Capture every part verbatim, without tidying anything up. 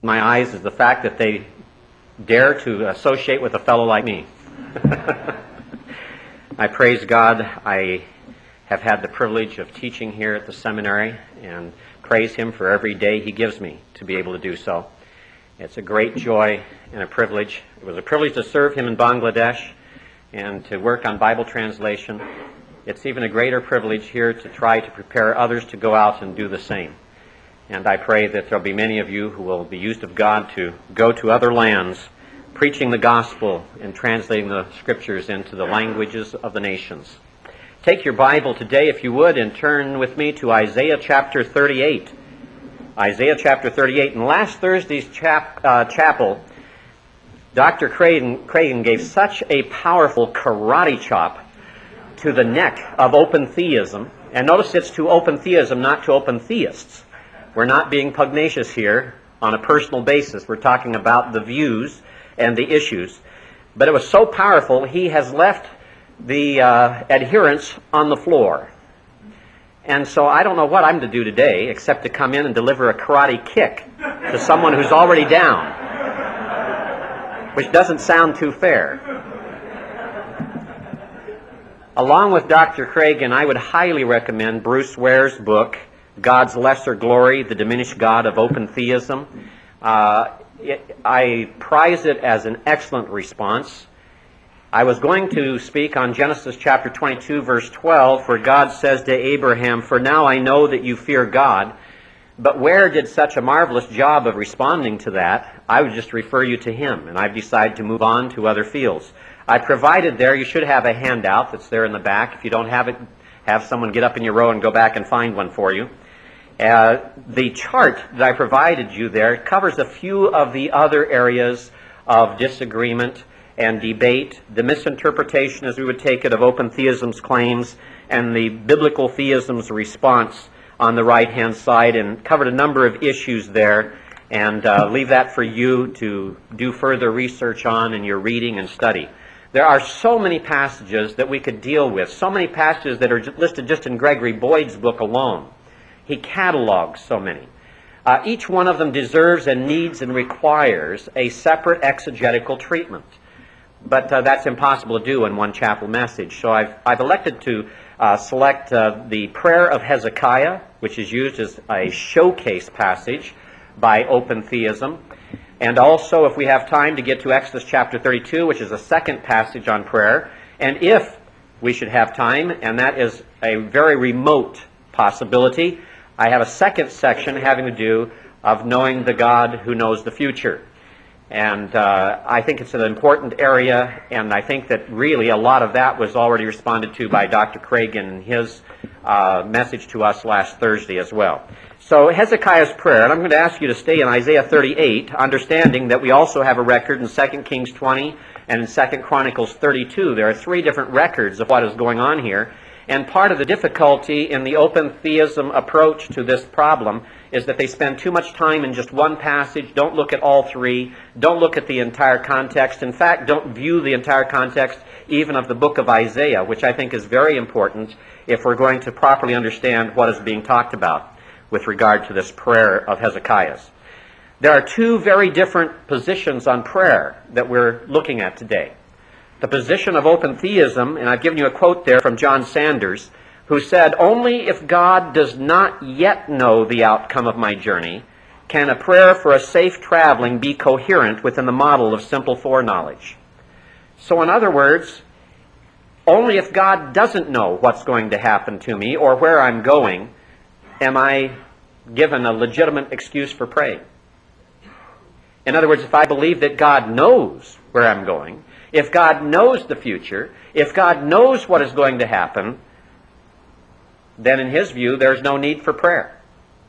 my eyes is the fact that they dare to associate with a fellow like me. I praise God. I have had the privilege of teaching here at the seminary and praise Him for every day He gives me to be able to do so. It's a great joy and a privilege. It was a privilege to serve Him in Bangladesh and to work on Bible translation. It's even a greater privilege here to try to prepare others to go out and do the same. And I pray that there will be many of you who will be used of God to go to other lands, preaching the gospel and translating the scriptures into the languages of the nations. Take your Bible today, if you would, and turn with me to Isaiah chapter thirty-eight. Isaiah chapter thirty-eight. In last Thursday's chap, uh, chapel, Doctor Cragen, Cragen gave such a powerful karate chop to the neck of open theism. And notice it's to open theism, not to open theists. We're not being pugnacious here on a personal basis. We're talking about the views and the issues. But it was so powerful, he has left the uh, adherents on the floor. And so I don't know what I'm to do today except to come in and deliver a karate kick to someone who's already down, which doesn't sound too fair. Along with Doctor Cragen, I would highly recommend Bruce Ware's book, God's Lesser Glory, The Diminished God of Open Theism. Uh, it, I prize it as an excellent response. I was going to speak on Genesis chapter twenty-two, verse twelve, where God says to Abraham, "For now I know that you fear God." But Ware did such a marvelous job of responding to that, I would just refer you to him, and I've decided to move on to other fields. I provided there, you should have a handout that's there in the back. If you don't have it, have someone get up in your row and go back and find one for you. Uh, the chart that I provided you there covers a few of the other areas of disagreement and debate, the misinterpretation, as we would take it, of open theism's claims, and the biblical theism's response on the right-hand side, and covered a number of issues there, and uh, leave that for you to do further research on in your reading and study. There are so many passages that we could deal with, so many passages that are listed just in Gregory Boyd's book alone. He catalogs so many. Uh, each one of them deserves and needs and requires a separate exegetical treatment. But uh, that's impossible to do in one chapel message. So I've, I've elected to uh, select uh, the prayer of Hezekiah, which is used as a showcase passage by open theism. And also, if we have time, to get to Exodus chapter thirty-two, which is a second passage on prayer. And if we should have time, and that is a very remote possibility, I have a second section having to do of knowing the God who knows the future. And uh, I think it's an important area, and I think that really a lot of that was already responded to by Doctor Cragen in his uh, message to us last Thursday as well. So Hezekiah's prayer, and I'm going to ask you to stay in Isaiah thirty-eight, understanding that we also have a record in Second Kings twenty and in Second Chronicles thirty-two. There are three different records of what is going on here. And part of the difficulty in the open theism approach to this problem is that they spend too much time in just one passage, don't look at all three, don't look at the entire context. In fact, don't view the entire context even of the book of Isaiah, which I think is very important if we're going to properly understand what is being talked about with regard to this prayer of Hezekiah's. There are two very different positions on prayer that we're looking at today. The position of open theism, and I've given you a quote there from John Sanders, who said, "Only if God does not yet know the outcome of my journey can a prayer for a safe traveling be coherent within the model of simple foreknowledge." So in other words, only if God doesn't know what's going to happen to me or where I'm going am I given a legitimate excuse for praying. In other words, if I believe that God knows where I'm going, if God knows the future, if God knows what is going to happen, then in his view, there's no need for prayer.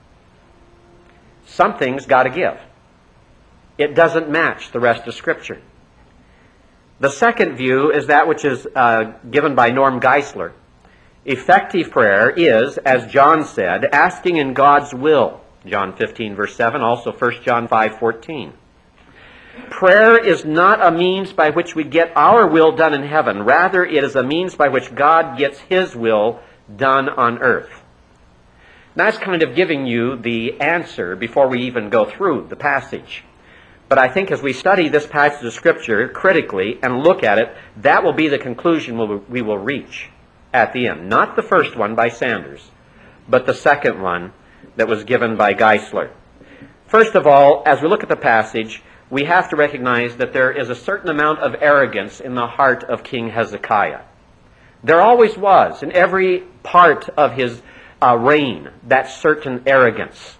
Something's got to give. It doesn't match the rest of Scripture. The second view is that which is uh, given by Norm Geisler. Effective prayer is, as John said, asking in God's will. John fifteen, verse seven, also First John five, fourteen. Prayer is not a means by which we get our will done in heaven. Rather, it is a means by which God gets his will done on earth. That's kind of giving you the answer before we even go through the passage. But I think as we study this passage of Scripture critically and look at it, that will be the conclusion we will reach at the end. Not the first one by Sanders, but the second one that was given by Geisler. First of all, as we look at the passage, we have to recognize that there is a certain amount of arrogance in the heart of King Hezekiah. There always was, in every part of his uh, reign, that certain arrogance.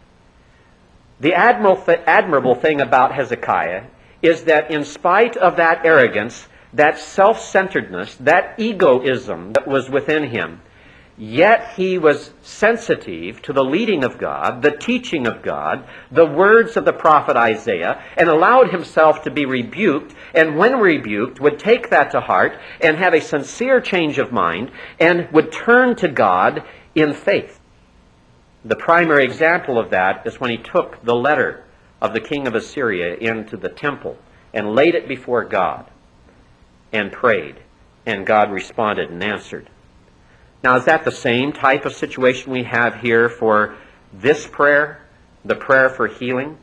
The admirable, th- admirable thing about Hezekiah is that in spite of that arrogance, that self-centeredness, that egoism that was within him, yet he was sensitive to the leading of God, the teaching of God, the words of the prophet Isaiah, and allowed himself to be rebuked, and when rebuked, would take that to heart and have a sincere change of mind and would turn to God in faith. The primary example of that is when he took the letter of the king of Assyria into the temple and laid it before God and prayed, and God responded and answered. Now, is that the same type of situation we have here for this prayer, the prayer for healing?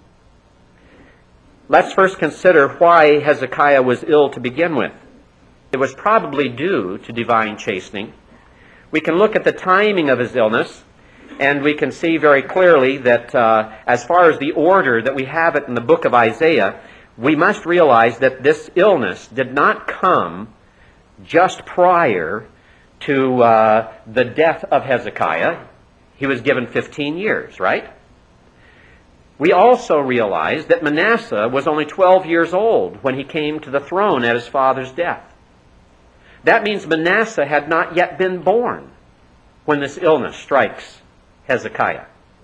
Let's first consider why Hezekiah was ill to begin with. It was probably due to divine chastening. We can look at the timing of his illness, and we can see very clearly that uh, as far as the order that we have it in the book of Isaiah, we must realize that this illness did not come just prior to uh, the death of Hezekiah. He was given fifteen years, right? We also realize that Manasseh was only twelve years old when he came to the throne at his father's death. That means Manasseh had not yet been born when this illness strikes Hezekiah.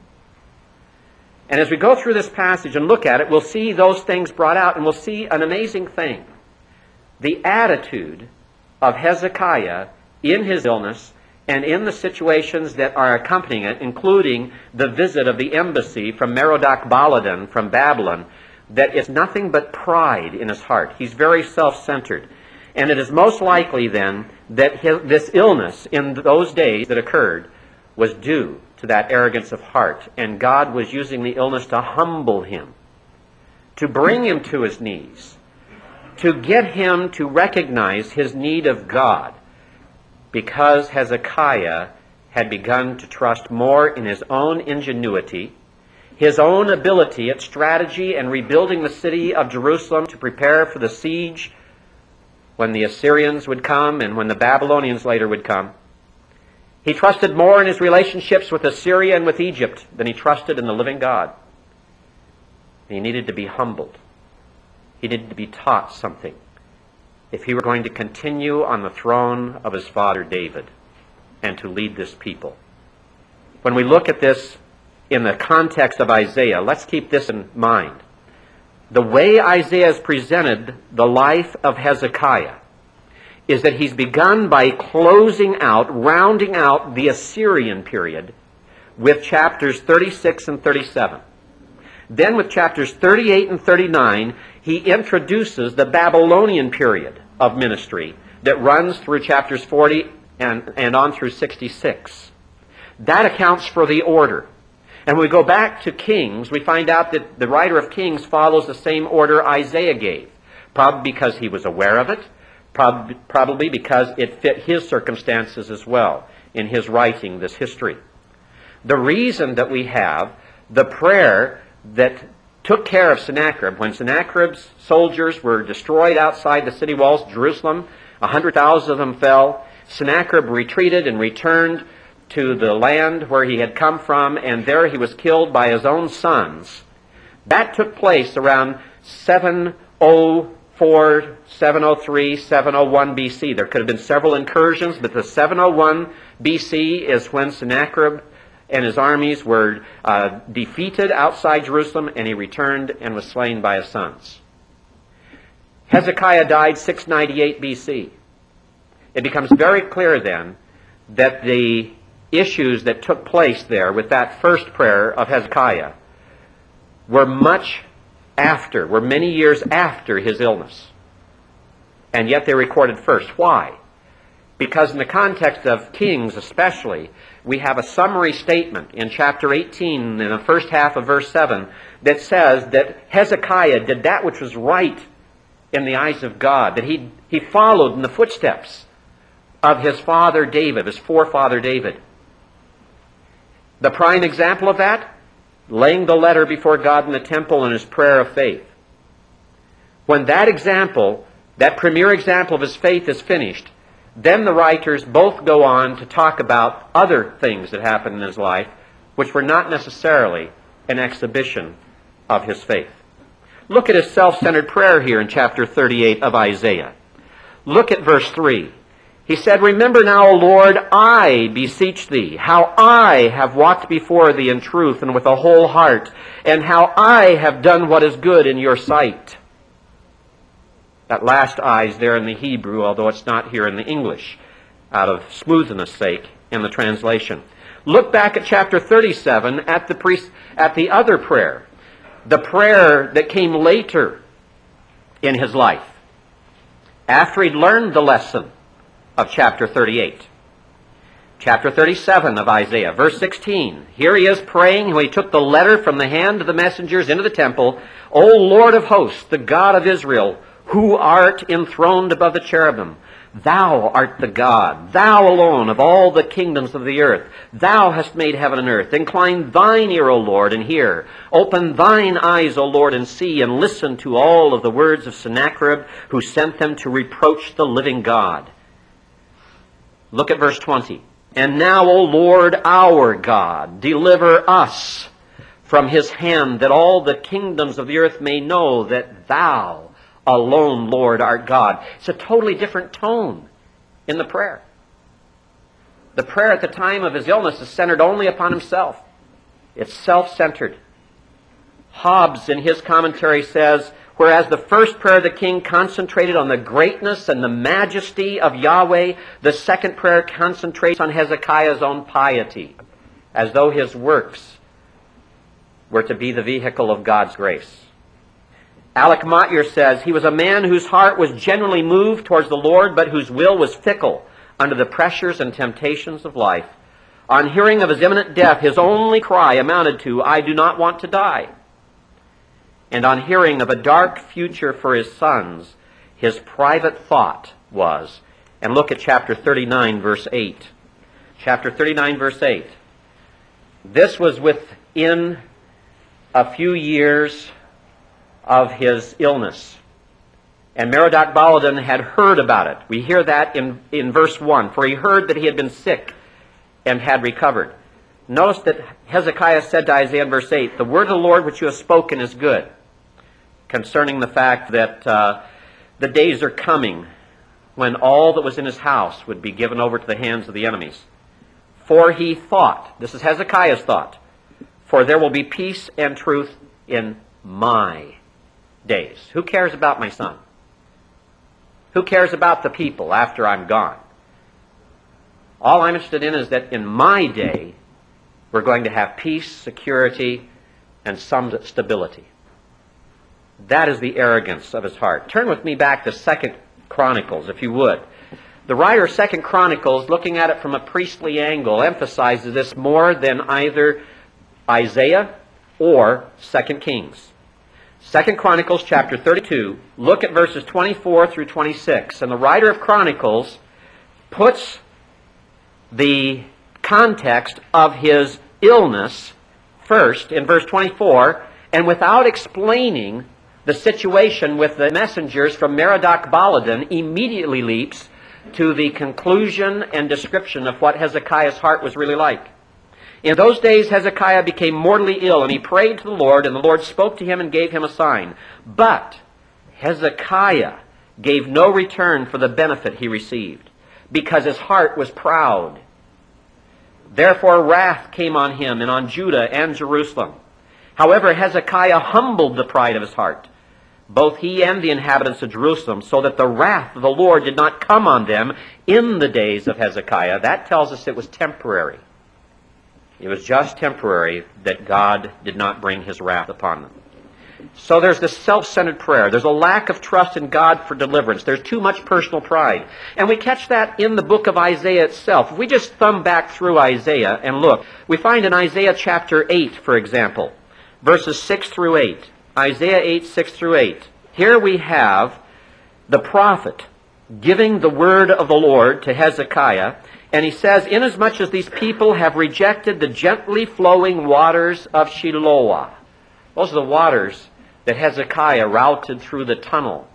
And as we go through this passage and look at it, we'll see those things brought out, and we'll see an amazing thing. The attitude of Hezekiah in his illness and in the situations that are accompanying it, including the visit of the embassy from Merodach Baladan from Babylon, that is nothing but pride in his heart. He's very self-centered. And it is most likely then that his, this illness in those days that occurred was due to that arrogance of heart. And God was using the illness to humble him, to bring him to his knees, to get him to recognize his need of God, because Hezekiah had begun to trust more in his own ingenuity, his own ability at strategy and rebuilding the city of Jerusalem to prepare for the siege when the Assyrians would come and when the Babylonians later would come. He trusted more in his relationships with Assyria and with Egypt than he trusted in the living God. He needed to be humbled. He needed to be taught something if he were going to continue on the throne of his father David and to lead this people. When we look at this in the context of Isaiah, let's keep this in mind. The way Isaiah has presented the life of Hezekiah is that he's begun by closing out, rounding out the Assyrian period with chapters thirty-six and thirty-seven. Then with chapters thirty-eight and thirty-nine, he introduces the Babylonian period of ministry that runs through chapters forty and, and on through sixty-six. That accounts for the order. And when we go back to Kings, we find out that the writer of Kings follows the same order Isaiah gave, probably because he was aware of it, prob- probably because it fit his circumstances as well in his writing this history. The reason that we have the prayer that took care of Sennacherib, when Sennacherib's soldiers were destroyed outside the city walls of Jerusalem, a hundred thousand of them fell, Sennacherib retreated and returned to the land where he had come from, and there he was killed by his own sons. That took place around seven oh four, seven oh three, seven oh one B C. There could have been several incursions, but the seven oh one B C is when Sennacherib and his armies were uh, defeated outside Jerusalem, and he returned and was slain by his sons. Hezekiah died six ninety-eight B C. It becomes very clear then that the issues that took place there with that first prayer of Hezekiah were much after, were many years after his illness. And yet they're recorded first. Why? Because in the context of Kings especially, we have a summary statement in chapter eighteen, in the first half of verse seven, that says that Hezekiah did that which was right in the eyes of God, that he, he followed in the footsteps of his father David, his forefather David. The prime example of that, laying the letter before God in the temple and his prayer of faith. When that example, that premier example of his faith is finished, then the writers both go on to talk about other things that happened in his life, which were not necessarily an exhibition of his faith. Look at his self-centered prayer here in chapter thirty-eight of Isaiah. Look at verse three. He said, "Remember now, O Lord, I beseech thee, how I have walked before thee in truth and with a whole heart, and how I have done what is good in your sight." That last "I" is there in the Hebrew, although it's not here in the English, out of smoothness' sake in the translation. Look back at chapter thirty-seven at the, priest, at the other prayer, the prayer that came later in his life, after he'd learned the lesson of chapter thirty-eight. Chapter thirty-seven of Isaiah, verse sixteen. Here he is praying when he took the letter from the hand of the messengers into the temple. "O Lord of hosts, the God of Israel, who art enthroned above the cherubim, thou art the God, thou alone of all the kingdoms of the earth. Thou hast made heaven and earth. Incline thine ear, O Lord, and hear. Open thine eyes, O Lord, and see, and listen to all of the words of Sennacherib, who sent them to reproach the living God." Look at verse twenty. "And now, O Lord our God, deliver us from his hand, that all the kingdoms of the earth may know that thou alone, Lord, art God." It's a totally different tone in the prayer. The prayer at the time of his illness is centered only upon himself. It's self-centered. Hobbes, in his commentary, says, whereas the first prayer of the king concentrated on the greatness and the majesty of Yahweh, the second prayer concentrates on Hezekiah's own piety, as though his works were to be the vehicle of God's grace. Alec Motyer says, "He was a man whose heart was generally moved towards the Lord, but whose will was fickle under the pressures and temptations of life. On hearing of his imminent death, his only cry amounted to, 'I do not want to die.' And on hearing of a dark future for his sons, his private thought was," and look at chapter thirty-nine, verse eight. Chapter thirty-nine, verse eight. This was within a few years of his illness. And Merodach Baladan had heard about it. We hear that in, in verse one. "For he heard that he had been sick and had recovered." Notice that Hezekiah said to Isaiah in verse eight, "The word of the Lord which you have spoken is good," concerning the fact that uh, the days are coming when all that was in his house would be given over to the hands of the enemies. "For he thought," this is Hezekiah's thought, "for there will be peace and truth in my days." Who cares about my son? Who cares about the people after I'm gone? All I'm interested in is that in my day, we're going to have peace, security, and some stability. That is the arrogance of his heart. Turn with me back to Second Chronicles, if you would. The writer of Second Chronicles, looking at it from a priestly angle, emphasizes this more than either Isaiah or Second Kings. Second Chronicles chapter thirty-two, look at verses twenty-four through twenty-six. And the writer of Chronicles puts the context of his illness first in verse twenty-four, and without explaining the situation with the messengers from Merodach Baladan, immediately leaps to the conclusion and description of what Hezekiah's heart was really like. "In those days Hezekiah became mortally ill, and he prayed to the Lord, and the Lord spoke to him and gave him a sign. But Hezekiah gave no return for the benefit he received, because his heart was proud. Therefore wrath came on him and on Judah and Jerusalem. However, Hezekiah humbled the pride of his heart, both he and the inhabitants of Jerusalem, so that the wrath of the Lord did not come on them in the days of Hezekiah." That tells us it was temporary. It was just temporary that God did not bring his wrath upon them. So there's this self-centered prayer. There's a lack of trust in God for deliverance. There's too much personal pride. And we catch that in the book of Isaiah itself. If we just thumb back through Isaiah and look, we find in Isaiah chapter eight, for example, verses six through eight. Isaiah eight, six through eight. Here we have the prophet giving the word of the Lord to Hezekiah, and he says, "Inasmuch as these people have rejected the gently flowing waters of Shiloah." Those are the waters that Hezekiah routed through the tunnel.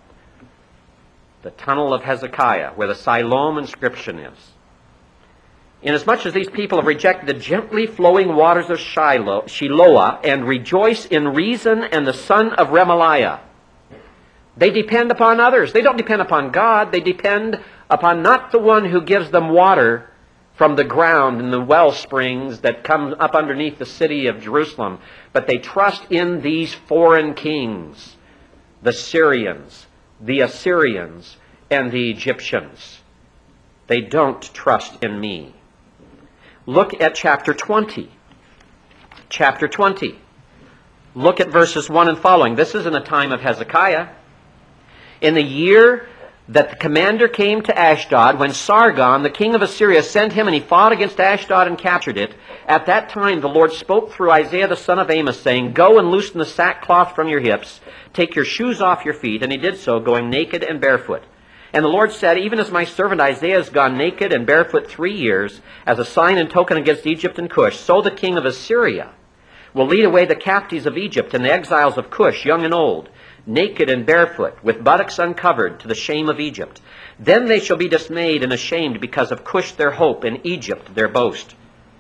The tunnel of Hezekiah, where the Siloam inscription is. "Inasmuch as these people have rejected the gently flowing waters of Shiloh, Shiloah and rejoice in Rezin and the son of Remaliah." They depend upon others. They don't depend upon God. They depend upon not the one who gives them water from the ground in the well springs that come up underneath the city of Jerusalem, but they trust in these foreign kings, the Syrians, the Assyrians, and the Egyptians. They don't trust in me. Look at chapter twenty. Chapter twenty. Look at verses one and following. This is in the time of Hezekiah. "In the year that the commander came to Ashdod, when Sargon, the king of Assyria, sent him and he fought against Ashdod and captured it, at that time the Lord spoke through Isaiah the son of Amos, saying, 'Go and loosen the sackcloth from your hips, take your shoes off your feet.' And he did so, going naked and barefoot. And the Lord said, 'Even as my servant Isaiah has gone naked and barefoot three years, as a sign and token against Egypt and Cush, so the king of Assyria will lead away the captives of Egypt and the exiles of Cush, young and old, naked and barefoot, with buttocks uncovered, to the shame of Egypt. Then they shall be dismayed and ashamed because of Cush their hope, and Egypt their boast.'"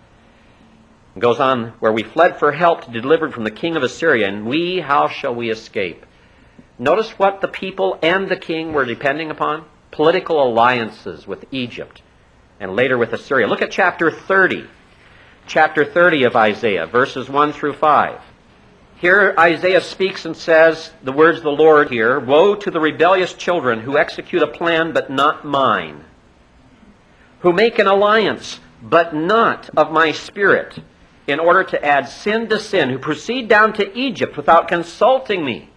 It goes on, "Where we fled for help to be delivered from the king of Assyria, and we, how shall we escape?" Notice what the people and the king were depending upon. Political alliances with Egypt, and later with Assyria. Look at chapter thirty. Chapter thirty of Isaiah, verses one through five. Here Isaiah speaks and says, the words of the Lord here, "Woe to the rebellious children who execute a plan but not mine, who make an alliance but not of my spirit, in order to add sin to sin, who proceed down to Egypt without consulting me,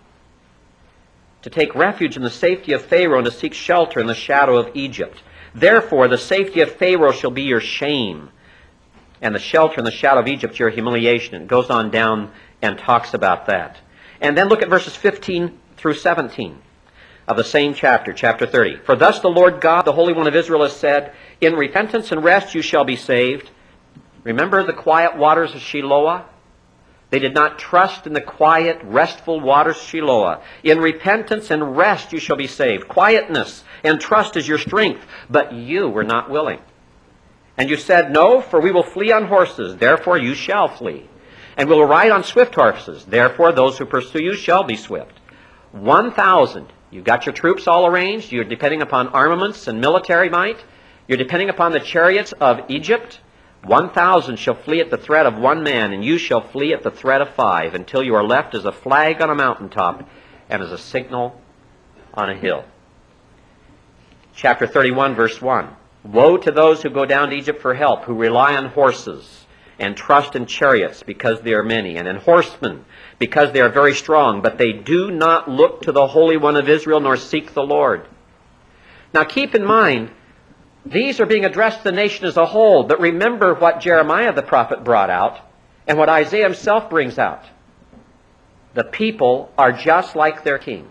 to take refuge in the safety of Pharaoh and to seek shelter in the shadow of Egypt. Therefore the safety of Pharaoh shall be your shame, and the shelter in the shadow of Egypt your humiliation." It goes on down and talks about that. And then look at verses fifteen through seventeen of the same chapter, chapter thirty. "For thus the Lord God, the Holy One of Israel, has said, In repentance and rest you shall be saved." Remember the quiet waters of Shiloah? They did not trust in the quiet, restful waters of Shiloah. "In repentance and rest you shall be saved." Quietness and trust is your strength, but you were not willing. "And you said, No, for we will flee on horses, therefore you shall flee. And we will ride on swift horses, therefore those who pursue you shall be swift." One thousand. You've got your troops all arranged. You're depending upon armaments and military might. You're depending upon the chariots of Egypt. One thousand shall flee at the threat of one man, and you shall flee at the threat of five, until you are left as a flag on a mountaintop and as a signal on a hill. Chapter thirty-one, verse one. "Woe to those who go down to Egypt for help, who rely on horses, and trust in chariots because they are many, and in horsemen because they are very strong, but they do not look to the Holy One of Israel nor seek the Lord." Now keep in mind, these are being addressed to the nation as a whole, but remember what Jeremiah the prophet brought out and what Isaiah himself brings out. The people are just like their king.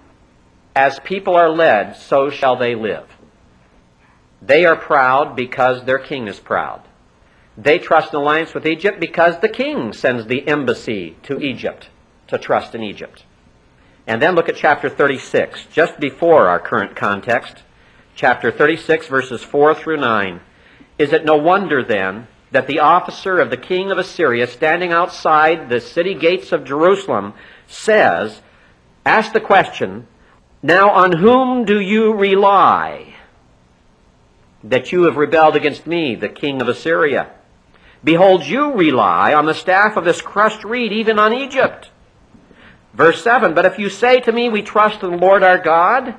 As people are led, so shall they live. They are proud because their king is proud. They trust in alliance with Egypt because the king sends the embassy to Egypt to trust in Egypt. And then look at chapter thirty-six, just before our current context. Chapter thirty-six, verses four through nine. "Is it no wonder then that the officer of the king of Assyria, standing outside the city gates of Jerusalem, says," ask the question, "Now on whom do you rely, that you have rebelled against me, the king of Assyria? Behold, you rely on the staff of this crushed reed, even on Egypt." Verse seven, "But if you say to me, we trust in the Lord our God,"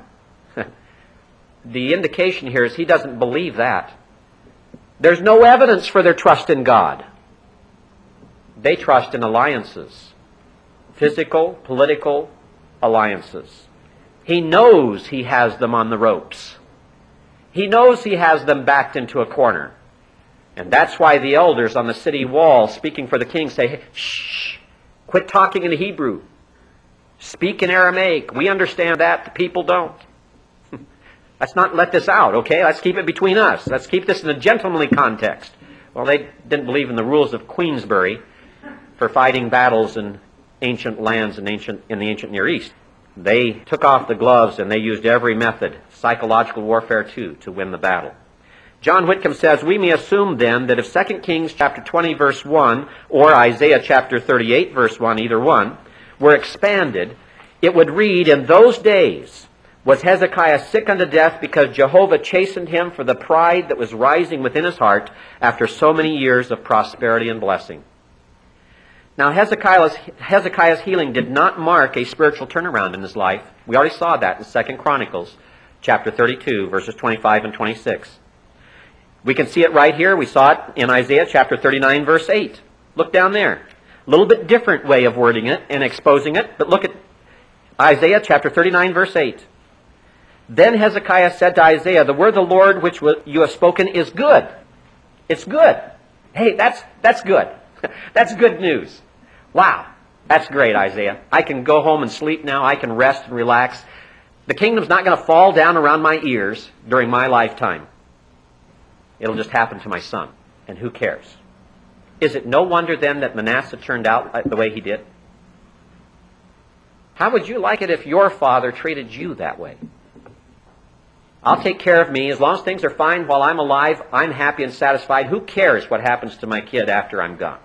the indication here is he doesn't believe that. There's no evidence for their trust in God. They trust in alliances. physical, political alliances. He knows he has them on the ropes. He knows he has them backed into a corner. And that's why the elders on the city wall, speaking for the king, say, hey, shh, quit talking in Hebrew. Speak in Aramaic. We understand that. The people don't. Let's not let this out, okay? Let's keep it between us. Let's keep this in a gentlemanly context. Well, they didn't believe in the rules of Queensbury for fighting battles in ancient lands in, ancient, in the ancient Near East. They took off the gloves and they used every method, psychological warfare too, to win the battle. John Whitcomb says, we may assume then that if Second Kings chapter twenty verse one or Isaiah chapter thirty-eight verse one, either one, were expanded, it would read, in those days was Hezekiah sick unto death because Jehovah chastened him for the pride that was rising within his heart after so many years of prosperity and blessing. Now Hezekiah's, Hezekiah's healing did not mark a spiritual turnaround in his life. We already saw that in Second Chronicles chapter thirty-two verses twenty-five and twenty-six. We can see it right here. We saw it in Isaiah chapter thirty-nine verse eight. Look down there. A little bit different way of wording it and exposing it, but look at Isaiah chapter thirty-nine verse eight. Then Hezekiah said to Isaiah, the word of the Lord which you have spoken is good. It's good. Hey, that's, that's good. That's good news. Wow, that's great, Isaiah. I can go home and sleep now. I can rest and relax. The kingdom's not going to fall down around my ears during my lifetime. It'll just happen to my son. And who cares? Is it no wonder then that Manasseh turned out the way he did? How would you like it if your father treated you that way? I'll take care of me. As long as things are fine while I'm alive, I'm happy and satisfied. Who cares what happens to my kid after I'm gone?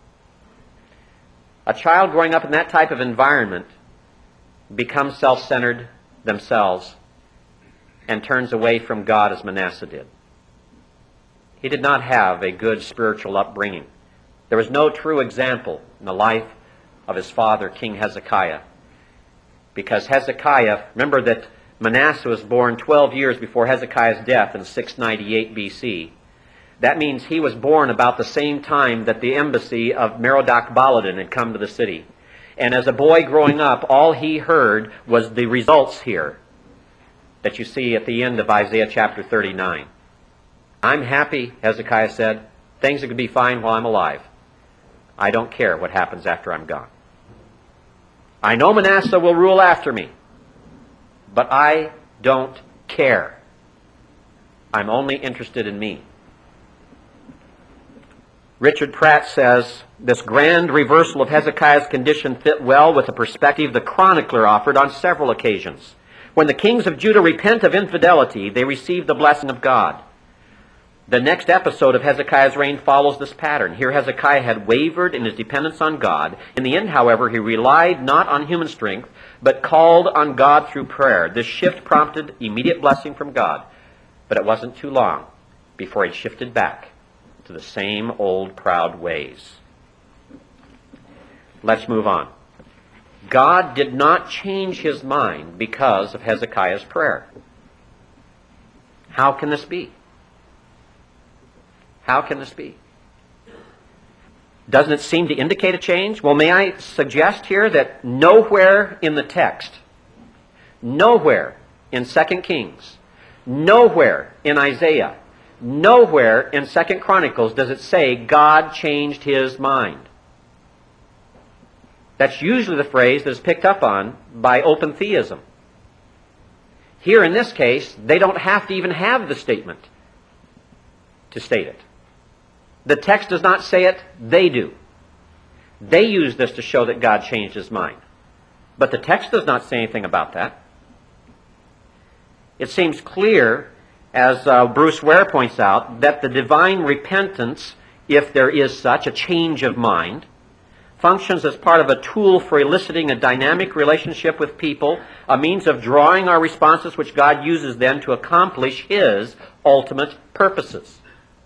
A child growing up in that type of environment becomes self-centered themselves and turns away from God as Manasseh did. He did not have a good spiritual upbringing. There was no true example in the life of his father, King Hezekiah. Because Hezekiah, remember that Manasseh was born twelve years before Hezekiah's death in six ninety-eight B C. That means he was born about the same time that the embassy of Merodach Baladan had come to the city. And as a boy growing up, all he heard was the results here that you see at the end of Isaiah chapter thirty-nine. I'm happy, Hezekiah said. Things are going to be fine while I'm alive. I don't care what happens after I'm gone. I know Manasseh will rule after me, but I don't care. I'm only interested in me. Richard Pratt says, this grand reversal of Hezekiah's condition fit well with the perspective the chronicler offered on several occasions. When the kings of Judah repent of infidelity, they receive the blessing of God. The next episode of Hezekiah's reign follows this pattern. Here Hezekiah had wavered in his dependence on God. In the end, however, he relied not on human strength, but called on God through prayer. This shift prompted immediate blessing from God. But it wasn't too long before he shifted back to the same old proud ways. Let's move on. God did not change his mind because of Hezekiah's prayer. How can this be? How can this be? Doesn't it seem to indicate a change? Well, may I suggest here that nowhere in the text, nowhere in Second Kings, nowhere in Isaiah, nowhere in Second Chronicles does it say God changed his mind. That's usually the phrase that is picked up on by open theism. Here in this case, they don't have to even have the statement to state it. The text does not say it, they do. They use this to show that God changed his mind. But the text does not say anything about that. It seems clear, as uh, Bruce Ware points out, that the divine repentance, if there is such, a change of mind, functions as part of a tool for eliciting a dynamic relationship with people, a means of drawing our responses which God uses then to accomplish his ultimate purposes.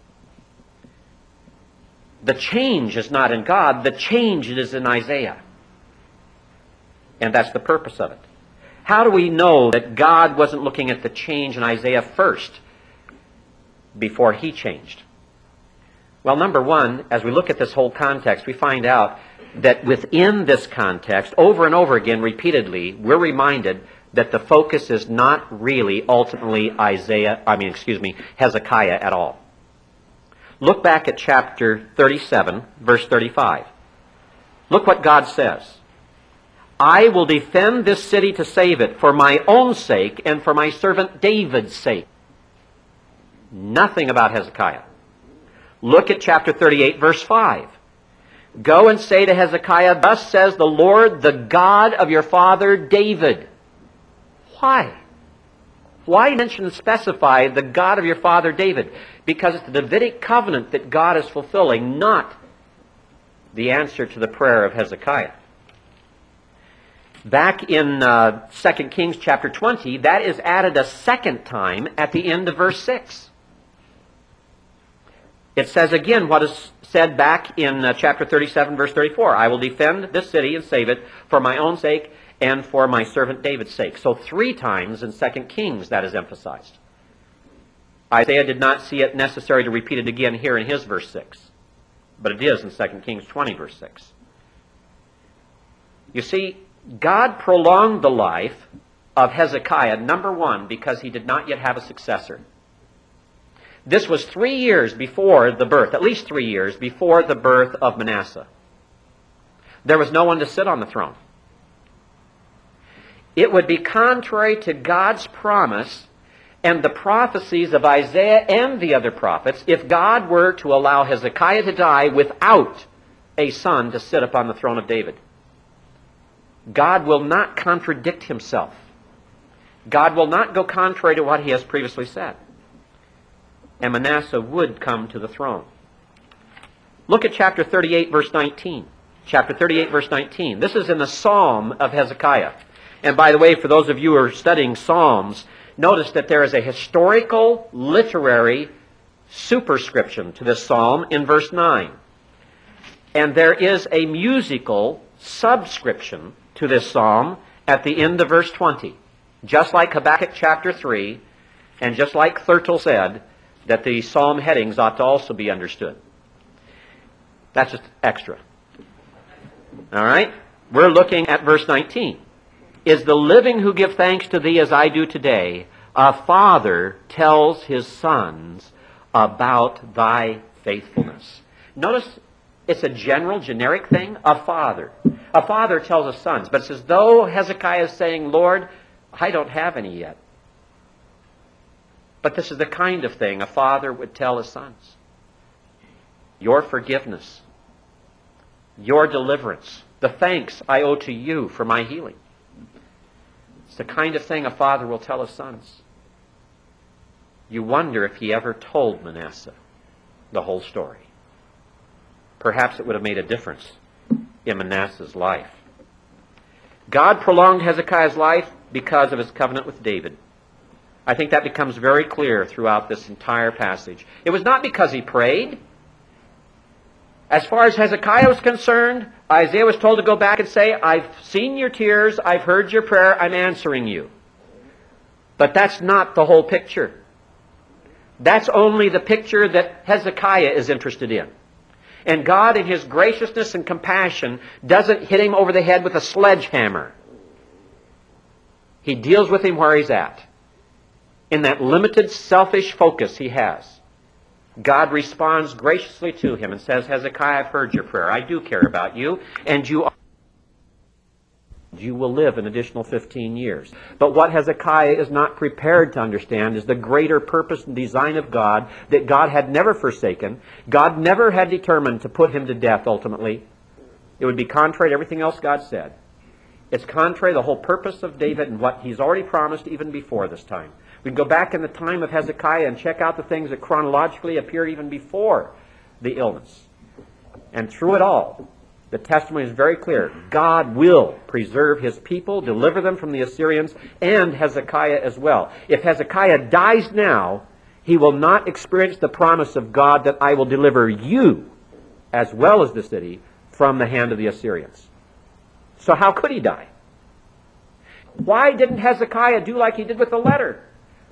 The change is not in God, the change is in Isaiah. And that's the purpose of it. How do we know that God wasn't looking at the change in Isaiah first before he changed? Well, number one, as we look at this whole context, we find out that within this context, over and over again, repeatedly, we're reminded that the focus is not really ultimately Isaiah, I mean, excuse me, Hezekiah at all. Look back at chapter thirty-seven, verse thirty-five. Look what God says. I will defend this city to save it for my own sake and for my servant David's sake. Nothing about Hezekiah. Look at chapter thirty-eight, verse five. Go and say to Hezekiah, thus says the Lord, the God of your father David. Why? Why mention and specify the God of your father David? Because it's the Davidic covenant that God is fulfilling, not the answer to the prayer of Hezekiah. Back in uh, Second Kings chapter twenty, that is added a second time at the end of verse six. It says again what is said back in uh, chapter thirty-seven, verse thirty-four. I will defend this city and save it for my own sake and for my servant David's sake. So three times in Second Kings that is emphasized. Isaiah did not see it necessary to repeat it again here in his verse six. But it is in Second Kings twenty, verse six. You see, God prolonged the life of Hezekiah, number one, because he did not yet have a successor. This was three years before the birth, at least three years before the birth of Manasseh. There was no one to sit on the throne. It would be contrary to God's promise and the prophecies of Isaiah and the other prophets if God were to allow Hezekiah to die without a son to sit upon the throne of David. God will not contradict himself. God will not go contrary to what he has previously said. And Manasseh would come to the throne. Look at chapter thirty-eight, verse nineteen. Chapter thirty-eight, verse nineteen. This is in the Psalm of Hezekiah. And by the way, for those of you who are studying Psalms, notice that there is a historical, literary superscription to this psalm in verse nine. And there is a musical subscription to this psalm at the end of verse twenty. Just like Habakkuk chapter three, and just like Thurtle said, that the psalm headings ought to also be understood. That's just extra. All right? We're looking at verse nineteen. Is the living who give thanks to thee as I do today, a father tells his sons about thy faithfulness. Notice it's a general, generic thing. A father. A father tells his sons. But it's as though Hezekiah is saying, Lord, I don't have any yet. But this is the kind of thing a father would tell his sons. Your forgiveness, your deliverance, the thanks I owe to you for my healing. It's the kind of thing a father will tell his sons. You wonder if he ever told Manasseh the whole story. Perhaps it would have made a difference in Manasseh's life. God prolonged Hezekiah's life because of his covenant with David. I think that becomes very clear throughout this entire passage. It was not because he prayed. As far as Hezekiah was concerned, Isaiah was told to go back and say, I've seen your tears, I've heard your prayer, I'm answering you. But that's not the whole picture. That's only the picture that Hezekiah is interested in. And God, in His graciousness and compassion, doesn't hit him over the head with a sledgehammer. He deals with him where he's at. In that limited, selfish focus he has. God responds graciously to him and says, Hezekiah, I've heard your prayer. I do care about you, and you are, you will live an additional fifteen years. But what Hezekiah is not prepared to understand is the greater purpose and design of God, that God had never forsaken. God never had determined to put him to death ultimately. It would be contrary to everything else God said. It's contrary to the whole purpose of David and what he's already promised even before this time. We can go back in the time of Hezekiah and check out the things that chronologically appeared even before the illness. And through it all, the testimony is very clear. God will preserve His people, deliver them from the Assyrians, and Hezekiah as well. If Hezekiah dies now, he will not experience the promise of God that I will deliver you, as well as the city, from the hand of the Assyrians. So how could he die? Why didn't Hezekiah do like he did with the letter?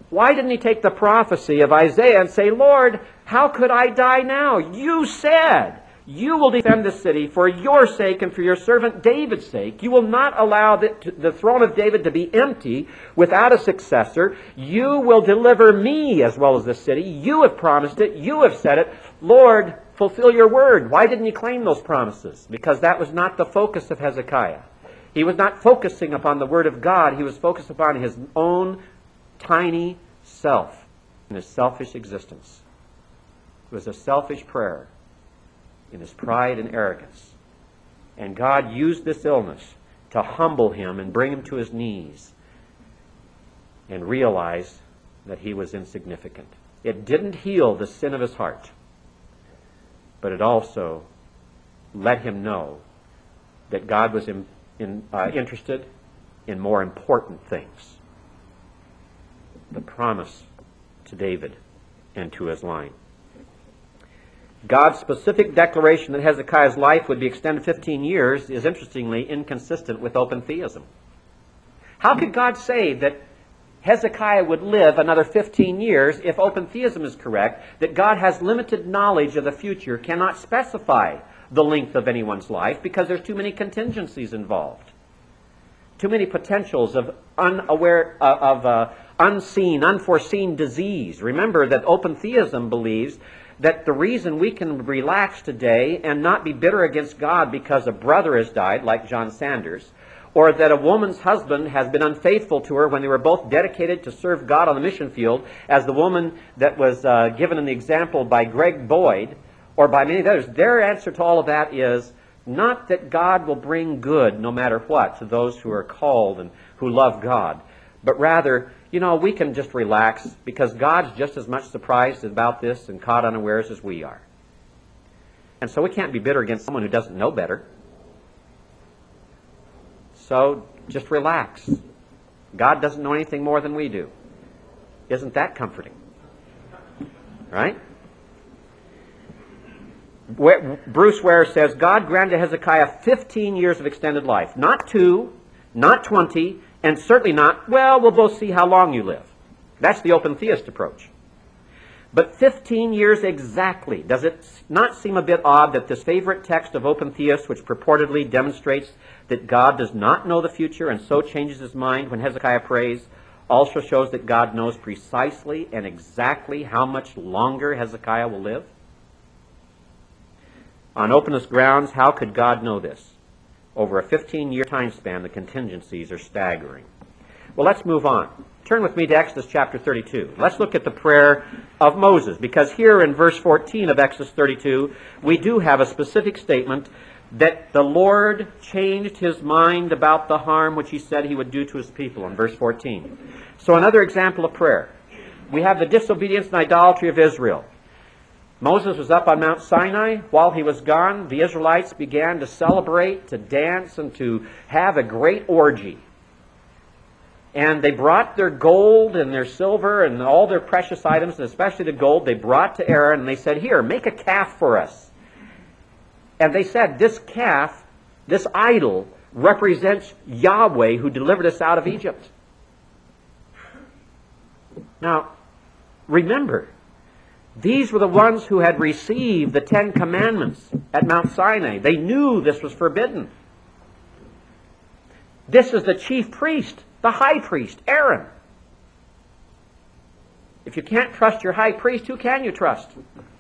Why didn't he take the prophecy of Isaiah and say, Lord, how could I die now? You said you will defend the city for your sake and for your servant David's sake. You will not allow the, the throne of David to be empty without a successor. You will deliver me as well as the city. You have promised it. You have said it. Lord, fulfill your word. Why didn't he claim those promises? Because that was not the focus of Hezekiah. He was not focusing upon the word of God. He was focused upon his own tiny self and his selfish existence. It was a selfish prayer in his pride and arrogance. And God used this illness to humble him and bring him to his knees and realize that he was insignificant. It didn't heal the sin of his heart, but it also let him know that God was in, in, uh, interested in more important things. The promise to David and to his line. God's specific declaration that Hezekiah's life would be extended fifteen years is interestingly inconsistent with open theism. How could God say that Hezekiah would live another fifteen years if open theism is correct, that God has limited knowledge of the future, cannot specify the length of anyone's life because there's too many contingencies involved? Too many potentials of unaware, uh, of uh, unseen, unforeseen disease. Remember that open theism believes that the reason we can relax today and not be bitter against God because a brother has died, like John Sanders, or that a woman's husband has been unfaithful to her when they were both dedicated to serve God on the mission field, as the woman that was uh, given in the example by Greg Boyd, or by many others, their answer to all of that is not that God will bring good no matter what to those who are called and who love God, but rather, you know, we can just relax because God's just as much surprised about this and caught unawares as we are. And so we can't be bitter against someone who doesn't know better. So just relax. God doesn't know anything more than we do. Isn't that comforting? Right? Bruce Ware says, God granted Hezekiah fifteen years of extended life. Not two, not twenty, and certainly not, well, we'll both see how long you live. That's the open theist approach. But fifteen years exactly. Does it not seem a bit odd that this favorite text of open theists, which purportedly demonstrates that God does not know the future and so changes his mind when Hezekiah prays, also shows that God knows precisely and exactly how much longer Hezekiah will live? On openest grounds, how could God know this? Over a fifteen-year time span, the contingencies are staggering. Well, let's move on. Turn with me to Exodus chapter thirty-two. Let's look at the prayer of Moses, because here in verse fourteen of Exodus thirty-two, we do have a specific statement that the Lord changed his mind about the harm which he said he would do to his people in verse fourteen. So another example of prayer. We have the disobedience and idolatry of Israel. Moses was up on Mount Sinai. While he was gone, the Israelites began to celebrate, to dance, and to have a great orgy. And they brought their gold and their silver and all their precious items, and especially the gold, they brought to Aaron, and they said, here, make a calf for us. And they said, this calf, this idol, represents Yahweh who delivered us out of Egypt. Now, remember, these were the ones who had received the Ten Commandments at Mount Sinai. They knew this was forbidden. This is the chief priest, the high priest, Aaron. If you can't trust your high priest, who can you trust?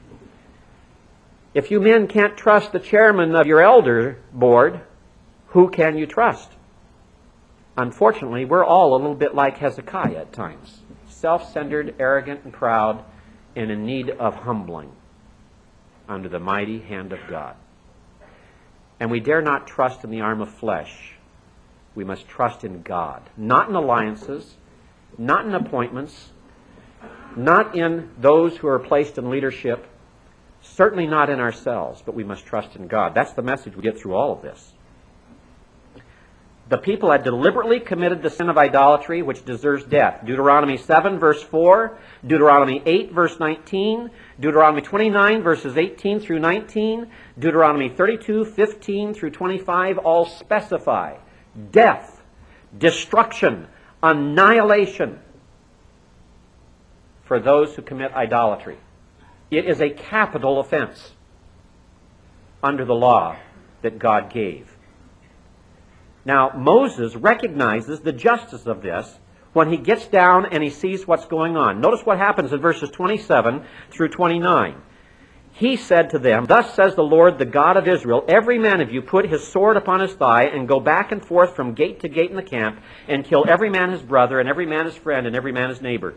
If you men can't trust the chairman of your elder board, who can you trust? Unfortunately, we're all a little bit like Hezekiah at times. Self-centered, arrogant, and proud, and in need of humbling under the mighty hand of God. And we dare not trust in the arm of flesh. We must trust in God. Not in alliances, not in appointments, not in those who are placed in leadership, certainly not in ourselves, but we must trust in God. That's the message we get through all of this. The people had deliberately committed the sin of idolatry, which deserves death. Deuteronomy seven, verse four, Deuteronomy eight, verse nineteen, Deuteronomy twenty-nine, verses eighteen through nineteen, Deuteronomy thirty-two, fifteen through twenty-five, all specify death, destruction, annihilation for those who commit idolatry. It is a capital offense under the law that God gave. Now, Moses recognizes the justice of this when he gets down and he sees what's going on. Notice what happens in verses twenty-seven through twenty-nine. He said to them, "Thus says the Lord, the God of Israel, every man of you put his sword upon his thigh and go back and forth from gate to gate in the camp and kill every man his brother and every man his friend and every man his neighbor."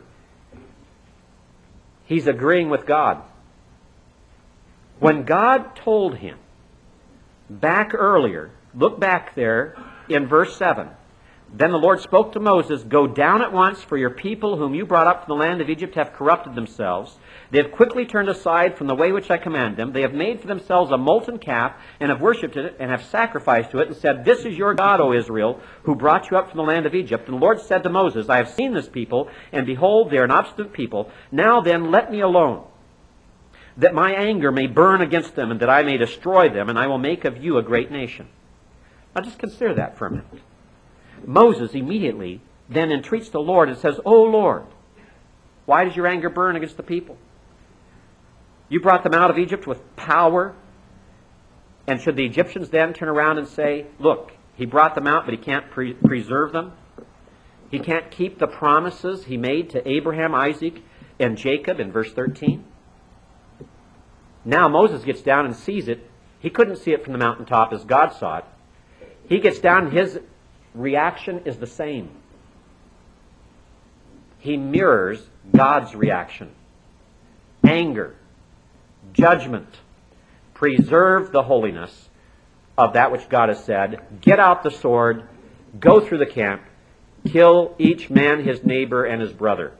He's agreeing with God. When God told him back earlier, look back there in verse seven, "Then the Lord spoke to Moses, Go down at once, for your people whom you brought up from the land of Egypt have corrupted themselves. They have quickly turned aside from the way which I command them. They have made for themselves a molten calf and have worshipped it and have sacrificed to it and said, This is your God, O Israel, who brought you up from the land of Egypt. And the Lord said to Moses, I have seen this people, and behold, they are an obstinate people. Now then, let me alone, that my anger may burn against them and that I may destroy them, and I will make of you a great nation." Now just consider that for a minute. Moses immediately then entreats the Lord and says, "O Lord, why does your anger burn against the people? You brought them out of Egypt with power, and should the Egyptians then turn around and say, look, he brought them out, but he can't pre- preserve them? He can't keep the promises he made to Abraham, Isaac, and Jacob in verse thirteen? Now Moses gets down and sees it. He couldn't see it from the mountaintop as God saw it. He gets down, and his reaction is the same. He mirrors God's reaction. Anger, judgment. Preserve the holiness of that which God has said. Get out the sword. Go through the camp. Kill each man his neighbor and his brother.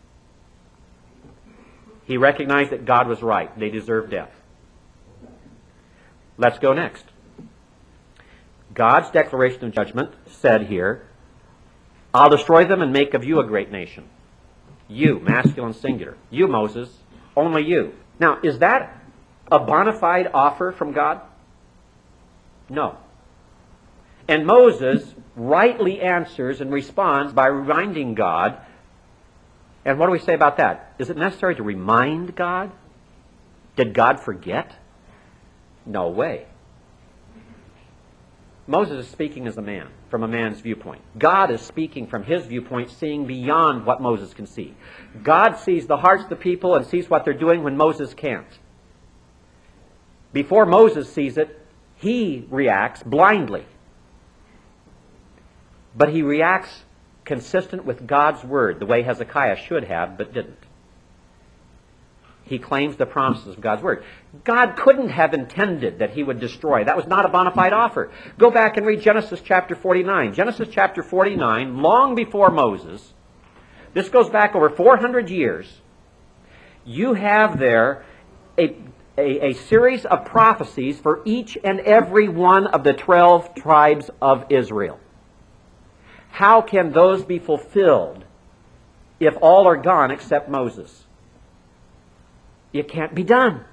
He recognized that God was right. They deserved death. Let's go next. God's declaration of judgment said here, I'll destroy them and make of you a great nation. You, masculine singular. You, Moses, only you. Now, is that a bona fide offer from God? No. And Moses rightly answers and responds by reminding God. And what do we say about that? Is it necessary to remind God? Did God forget? No way. Moses is speaking as a man, from a man's viewpoint. God is speaking from his viewpoint, seeing beyond what Moses can see. God sees the hearts of the people and sees what they're doing when Moses can't. Before Moses sees it, he reacts blindly. But he reacts consistent with God's word, the way Hezekiah should have, but didn't. He claims the promises of God's word. God couldn't have intended that he would destroy. That was not a bona fide offer. Go back and read Genesis chapter forty-nine. Genesis chapter forty-nine, long before Moses. This goes back over four hundred years. You have there a, a, a series of prophecies for each and every one of the twelve tribes of Israel. How can those be fulfilled if all are gone except Moses? It can't be done.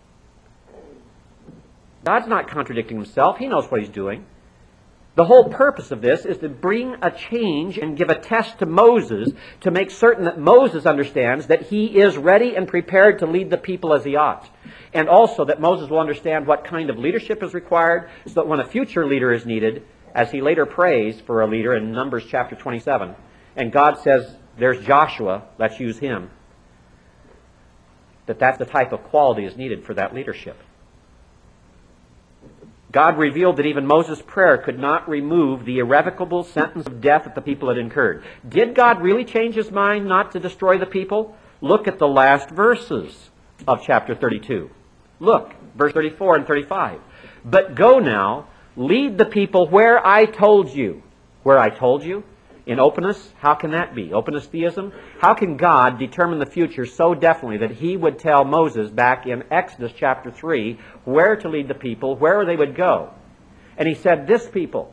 God's not contradicting himself. He knows what he's doing. The whole purpose of this is to bring a change and give a test to Moses to make certain that Moses understands that he is ready and prepared to lead the people as he ought. And also that Moses will understand what kind of leadership is required so that when a future leader is needed, as he later prays for a leader in Numbers chapter twenty-seven, and God says, there's Joshua, let's use him, that that's the type of quality is needed for that leadership. God revealed that even Moses' prayer could not remove the irrevocable sentence of death that the people had incurred. Did God really change his mind not to destroy the people? Look at the last verses of chapter thirty-two. Look, verse thirty-four and thirty-five. But go now, lead the people where I told you. Where I told you? In openness, how can that be? Openness theism? How can God determine the future so definitely that he would tell Moses back in Exodus chapter three where to lead the people, where they would go? And he said, this people,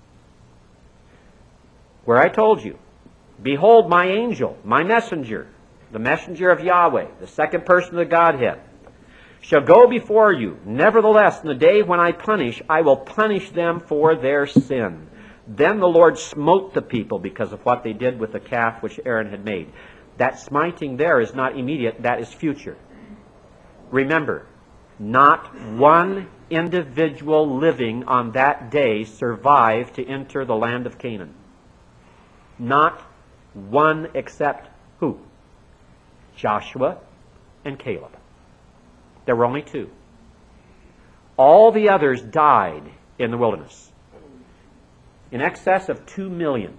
where I told you, behold my angel, my messenger, the messenger of Yahweh, the second person of the Godhead, shall go before you. Nevertheless, in the day when I punish, I will punish them for their sin. Then the Lord smote the people because of what they did with the calf which Aaron had made. That smiting there is not immediate, that is future. Remember, not one individual living on that day survived to enter the land of Canaan. Not one except who? Joshua and Caleb. There were only two. All the others died in the wilderness. In excess of two million.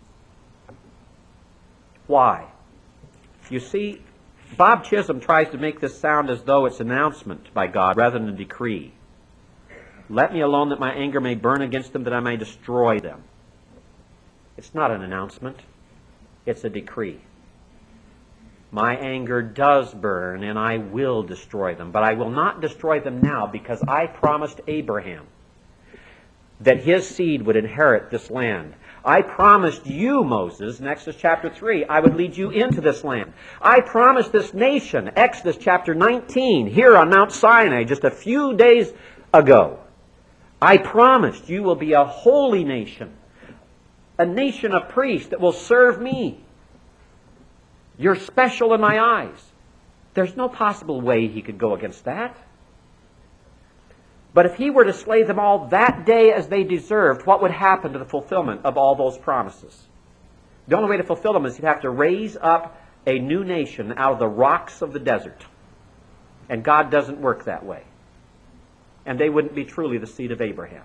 Why? You see, Bob Chisholm tries to make this sound as though it's an announcement by God rather than a decree. Let me alone that my anger may burn against them, that I may destroy them. It's not an announcement. It's a decree. My anger does burn, and I will destroy them. But I will not destroy them now, because I promised Abraham that his seed would inherit this land. I promised you, Moses, in Exodus chapter three, I would lead you into this land. I promised this nation, Exodus chapter nineteen, here on Mount Sinai, just a few days ago. I promised you will be a holy nation, a nation of priests that will serve me. You're special in my eyes. There's no possible way he could go against that. But if he were to slay them all that day as they deserved, what would happen to the fulfillment of all those promises? The only way to fulfill them is he'd have to raise up a new nation out of the rocks of the desert. And God doesn't work that way. And they wouldn't be truly the seed of Abraham.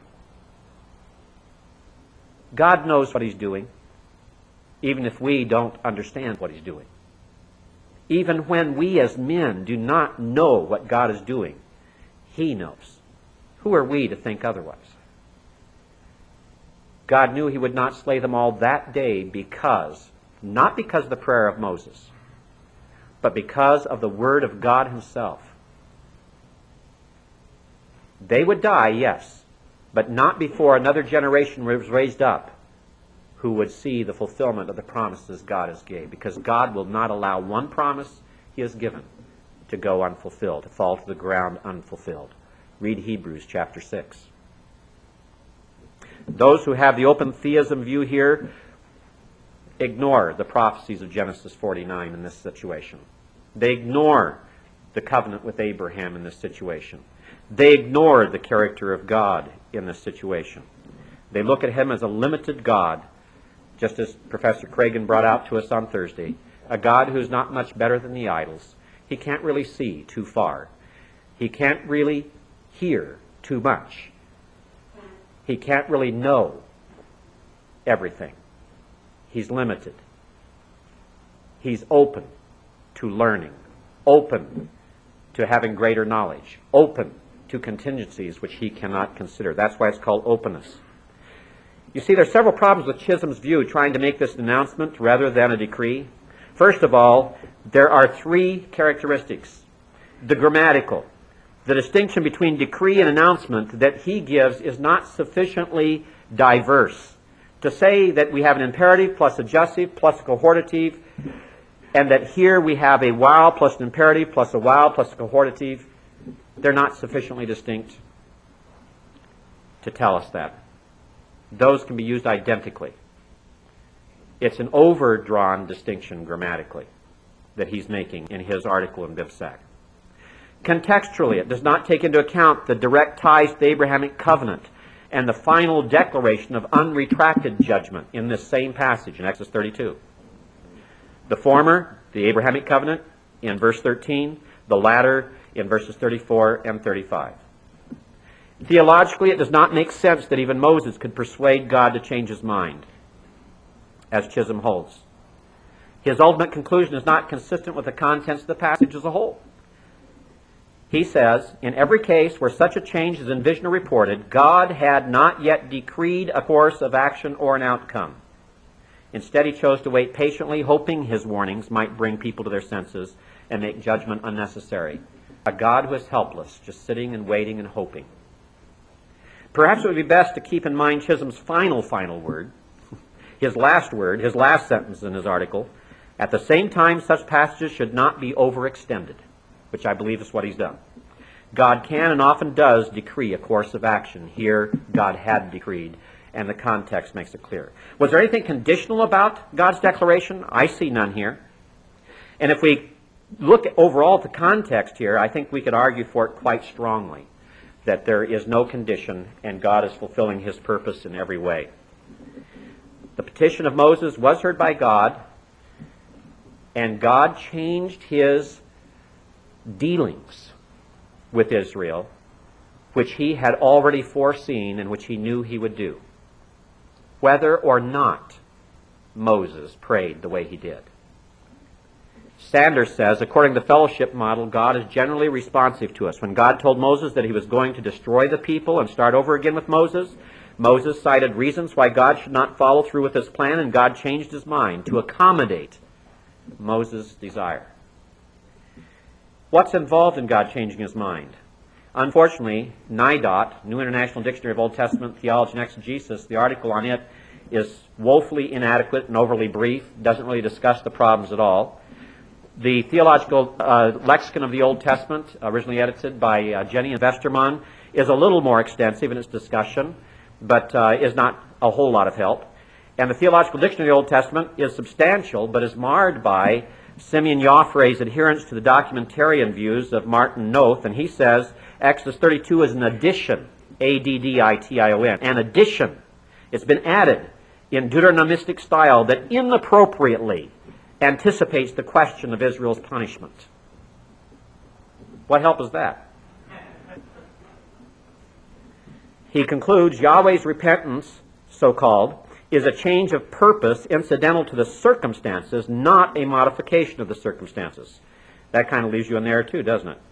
God knows what he's doing, even if we don't understand what he's doing. Even when we as men do not know what God is doing, he knows. Who are we to think otherwise? God knew he would not slay them all that day because, not because of the prayer of Moses, but because of the word of God himself. They would die, yes, but not before another generation was raised up who would see the fulfillment of the promises God has gave, because God will not allow one promise he has given to go unfulfilled, to fall to the ground unfulfilled. Read Hebrews chapter six. Those who have the open theism view here ignore the prophecies of Genesis forty-nine in this situation. They ignore the covenant with Abraham in this situation. They ignore the character of God in this situation. They look at him as a limited God, just as Professor Cragen brought out to us on Thursday, a God who's not much better than the idols. He can't really see too far. He can't really hear too much. He can't really know everything. He's limited. He's open to learning, open to having greater knowledge, open to contingencies which he cannot consider. That's why it's called openness. You see, there are several problems with Chisholm's view trying to make this an announcement rather than a decree. First of all, there are three characteristics. The grammatical. The distinction between decree and announcement that he gives is not sufficiently diverse. To say that we have an imperative plus adjussive plus a cohortative, and that here we have a while plus an imperative plus a while plus a cohortative, they're not sufficiently distinct to tell us that. Those can be used identically. It's an overdrawn distinction grammatically that he's making in his article in Bibsac. Contextually, it does not take into account the direct ties to the Abrahamic covenant and the final declaration of unretracted judgment in this same passage in Exodus thirty-two. The former, the Abrahamic covenant, in verse thirteen, the latter in verses thirty-four and thirty-five. Theologically, it does not make sense that even Moses could persuade God to change his mind, as Chisholm holds. His ultimate conclusion is not consistent with the contents of the passage as a whole. He says, in every case where such a change is envisioned or reported, God had not yet decreed a course of action or an outcome. Instead, he chose to wait patiently, hoping his warnings might bring people to their senses and make judgment unnecessary. A God who is helpless, just sitting and waiting and hoping. Perhaps it would be best to keep in mind Chisholm's final, final word, his last word, his last sentence in his article. At the same time, such passages should not be overextended, which I believe is what he's done. God can and often does decree a course of action. Here, God had decreed, and the context makes it clear. Was there anything conditional about God's declaration? I see none here. And if we look overall at the context here, I think we could argue for it quite strongly, that there is no condition and God is fulfilling his purpose in every way. The petition of Moses was heard by God, and God changed his dealings with Israel, which he had already foreseen and which he knew he would do, whether or not Moses prayed the way he did. Sanders says, according to the fellowship model, God is generally responsive to us. When God told Moses that he was going to destroy the people and start over again with Moses, Moses cited reasons why God should not follow through with his plan, and God changed his mind to accommodate Moses' desire. What's involved in God changing his mind? Unfortunately, N I D O T, New International Dictionary of Old Testament Theology and Exegesis, the article on it is woefully inadequate and overly brief, doesn't really discuss the problems at all. The Theological uh, Lexicon of the Old Testament, originally edited by uh, Jenny and Westermann, is a little more extensive in its discussion, but uh, is not a whole lot of help. And the Theological Dictionary of the Old Testament is substantial, but is marred by Simeon Joffre's adherence to the documentarian views of Martin Noth, and he says Exodus thirty-two is an addition, A D D I T I O N, an addition. It's been added in Deuteronomistic style that inappropriately anticipates the question of Israel's punishment. What help is that? He concludes, Yahweh's repentance, so-called, is a change of purpose incidental to the circumstances, not a modification of the circumstances. That kind of leaves you in there too, doesn't it?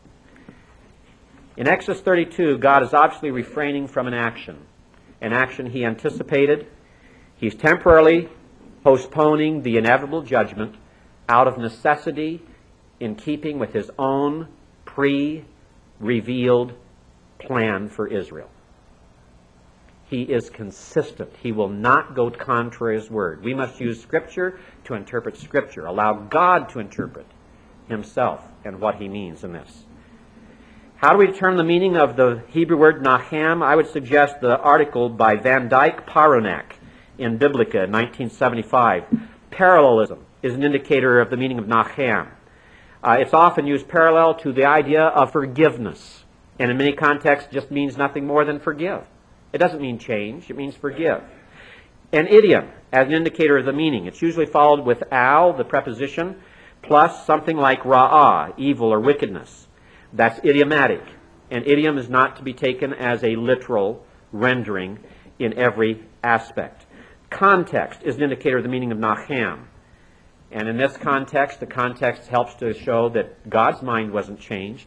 In Exodus thirty-two, God is obviously refraining from an action, an action he anticipated. He's temporarily postponing the inevitable judgment out of necessity in keeping with his own pre-revealed plan for Israel. He is consistent. He will not go contrary to his word. We must use Scripture to interpret Scripture. Allow God to interpret himself and what he means in this. How do we determine the meaning of the Hebrew word Nachem? I would suggest the article by Van Dyke Parunak in Biblica in nineteen seventy-five. Parallelism is an indicator of the meaning of Nachem. Uh, it's often used parallel to the idea of forgiveness, and in many contexts just means nothing more than forgive. It doesn't mean change, it means forgive. An idiom as an indicator of the meaning. It's usually followed with al, the preposition, plus something like ra'ah, evil or wickedness. That's idiomatic. An idiom is not to be taken as a literal rendering in every aspect. Context is an indicator of the meaning of Nachem. And in this context, the context helps to show that God's mind wasn't changed.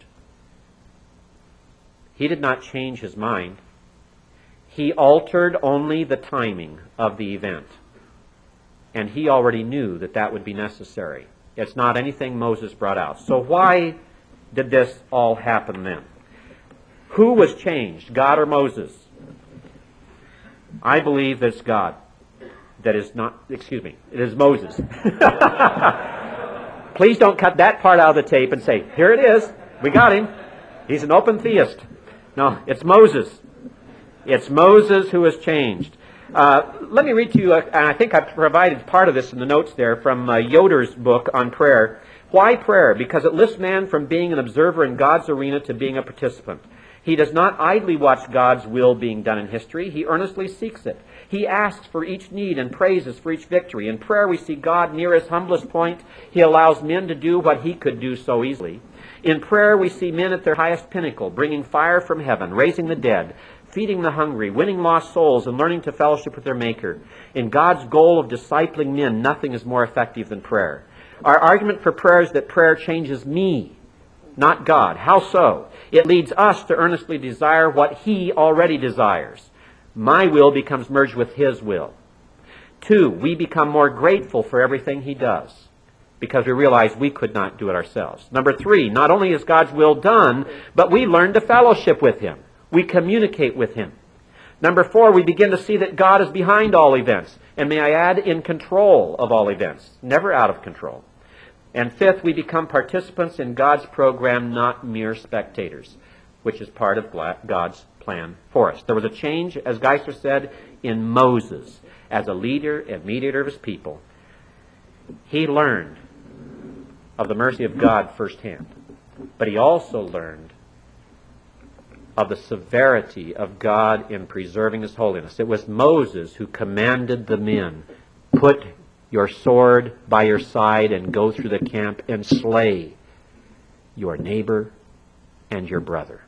He did not change his mind. He altered only the timing of the event. And he already knew that that would be necessary. It's not anything Moses brought out. So why did this all happen then? Who was changed, God or Moses? I believe it's God. That is not, excuse me, it is Moses. Please don't cut that part out of the tape and say, here it is, we got him. He's an open theist. No, it's Moses. It's Moses who has changed. Uh, let me read to you, uh, and I think I provided part of this in the notes there, from uh, Yoder's book on prayer. Why prayer? Because it lifts man from being an observer in God's arena to being a participant. He does not idly watch God's will being done in history. He earnestly seeks it. He asks for each need and praises for each victory. In prayer we see God near his humblest point. He allows men to do what he could do so easily. In prayer we see men at their highest pinnacle, bringing fire from heaven, raising the dead, feeding the hungry, winning lost souls, and learning to fellowship with their Maker. In God's goal of discipling men, nothing is more effective than prayer. Our argument for prayer is that prayer changes me, not God. How so? It leads us to earnestly desire what he already desires. My will becomes merged with his will. Two, we become more grateful for everything he does because we realize we could not do it ourselves. Number three, not only is God's will done, but we learn to fellowship with him. We communicate with him. Number four, we begin to see that God is behind all events, and may I add, in control of all events, never out of control. And fifth, we become participants in God's program, not mere spectators, which is part of God's plan for us. There was a change, as Geisler said, in Moses as a leader and mediator of his people. He learned of the mercy of God firsthand, but he also learned of the severity of God in preserving his holiness. It was Moses who commanded the men, put your sword by your side and go through the camp and slay your neighbor and your brother.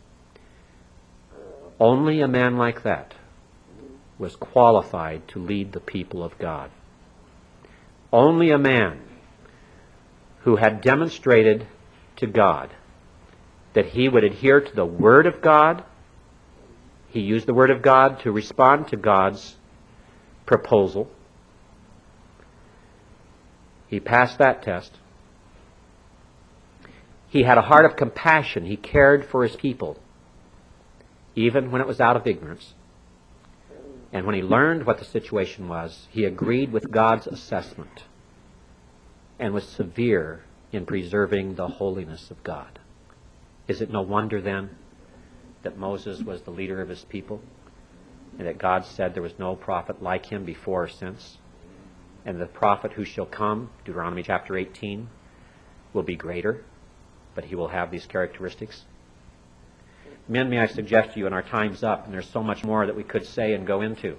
Only a man like that was qualified to lead the people of God. Only a man who had demonstrated to God that he would adhere to the Word of God. He used the Word of God to respond to God's proposal. He passed that test. He had a heart of compassion. He cared for his people, even when it was out of ignorance. And when he learned what the situation was, he agreed with God's assessment and was severe in preserving the holiness of God. Is it no wonder then that Moses was the leader of his people, and that God said there was no prophet like him before or since, and the prophet who shall come, Deuteronomy chapter eighteen, will be greater, but he will have these characteristics? Men, may I suggest to you, and our time's up, and there's so much more that we could say and go into.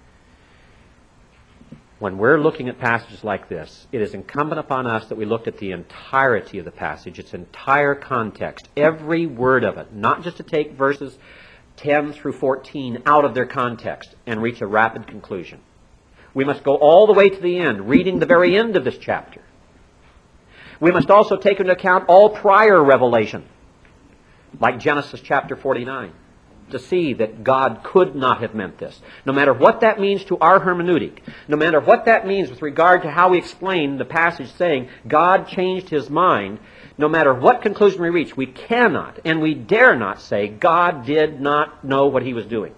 When we're looking at passages like this, it is incumbent upon us that we look at the entirety of the passage, its entire context, every word of it, not just to take verses ten through fourteen out of their context and reach a rapid conclusion. We must go all the way to the end, reading the very end of this chapter. We must also take into account all prior revelation, like Genesis chapter forty-nine, to see that God could not have meant this. No matter what that means to our hermeneutic, no matter what that means with regard to how we explain the passage saying God changed his mind, no matter what conclusion we reach, we cannot and we dare not say God did not know what he was doing.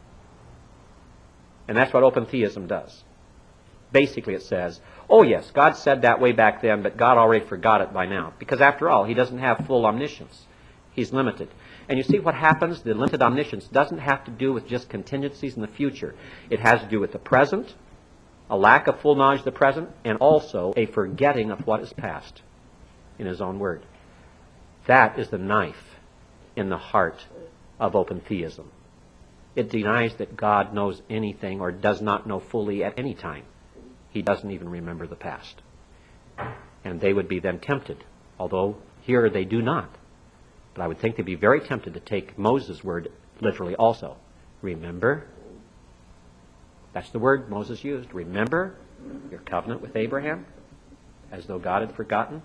And that's what open theism does. Basically it says, oh yes, God said that way back then, but God already forgot it by now. Because after all, he doesn't have full omniscience. He's limited. And you see what happens? The limited omniscience doesn't have to do with just contingencies in the future. It has to do with the present, a lack of full knowledge of the present, and also a forgetting of what is past in his own word. That is the knife in the heart of open theism. It denies that God knows anything or does not know fully at any time. He doesn't even remember the past. And they would be then tempted, although here they do not. But I would think they'd be very tempted to take Moses' word literally also. Remember? That's the word Moses used. Remember your covenant with Abraham, as though God had forgotten?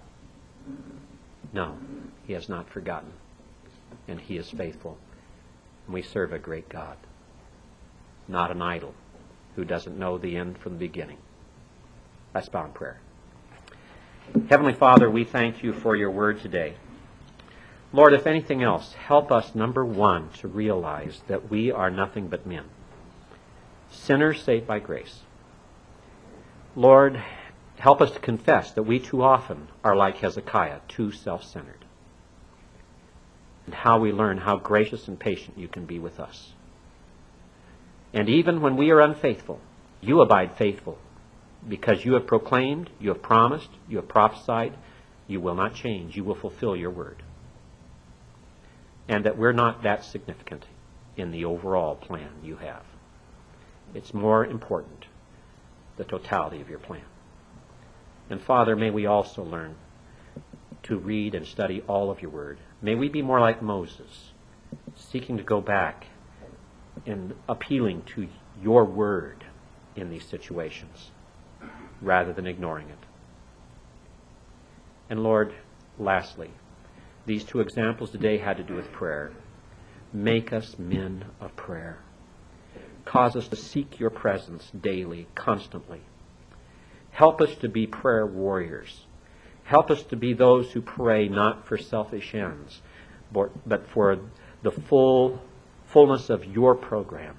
No, he has not forgotten. And he is faithful. And we serve a great God, not an idol who doesn't know the end from the beginning. Let's bow in prayer. Heavenly Father, we thank you for your word today. Lord, if anything else, help us, number one, to realize that we are nothing but men, sinners saved by grace. Lord, help us to confess that we too often are like Hezekiah, too self-centered, and how we learn how gracious and patient you can be with us. And even when we are unfaithful, you abide faithful, because you have proclaimed, you have promised, you have prophesied, you will not change, you will fulfill your word. And that we're not that significant in the overall plan you have. It's more important, the totality of your plan. And Father, may we also learn to read and study all of your word. May we be more like Moses, seeking to go back and appealing to your word in these situations, rather than ignoring it. And Lord, lastly, these two examples today had to do with prayer. Make us men of prayer. Cause us to seek your presence daily, constantly. Help us to be prayer warriors. Help us to be those who pray not for selfish ends, but for the full fullness of your program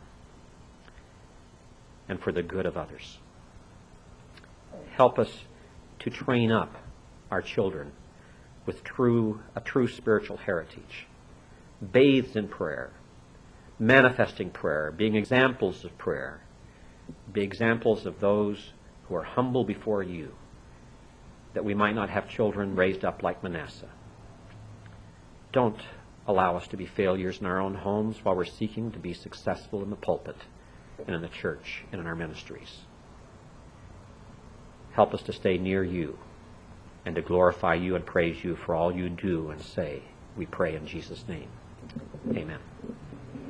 and for the good of others. Help us to train up our children with true a true spiritual heritage, bathed in prayer, manifesting prayer, being examples of prayer, be examples of those who are humble before you that we might not have children raised up like Manasseh. Don't allow us to be failures in our own homes while we're seeking to be successful in the pulpit and in the church and in our ministries. Help us to stay near you and to glorify you and praise you for all you do and say. We pray in Jesus' name. Amen.